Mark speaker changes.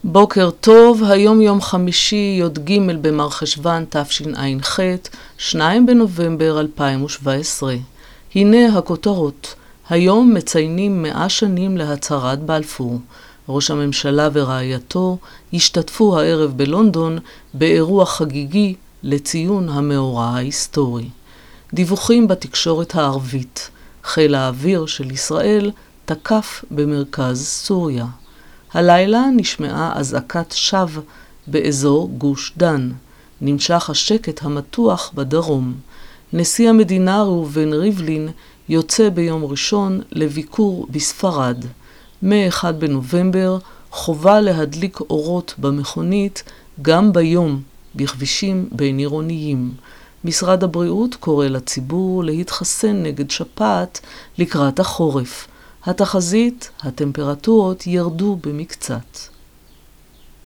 Speaker 1: בוקר טוב, היום יום חמישי, י"ג במרחשוון תשע"ח, 2 בנובמבר 2017. הנה הכותרות. היום מציינים 100 שנים להצהרת בלפור. ראש הממשלה ורעייתו השתתפו הערב בלונדון באירוע חגיגי לציון המאורע ההיסטורי. דיווחים בתקשורת הערבית. חיל האוויר של ישראל תקף במרכז סוריה. הלילה נשמעה אזעקת שווא באזור גוש דן. נמשך השקט המתוח בדרום. נשיא המדינה ראובן ריבלין יוצא ביום ראשון לביקור בספרד. מ-1 בנובמבר חובה להדליק אורות במכונית גם ביום בכבישים בין עירוניים. משרד הבריאות קורא לציבור להתחסן נגד שפעת לקראת החורף. התחזית, הטמפרטורות ירדו במקצת.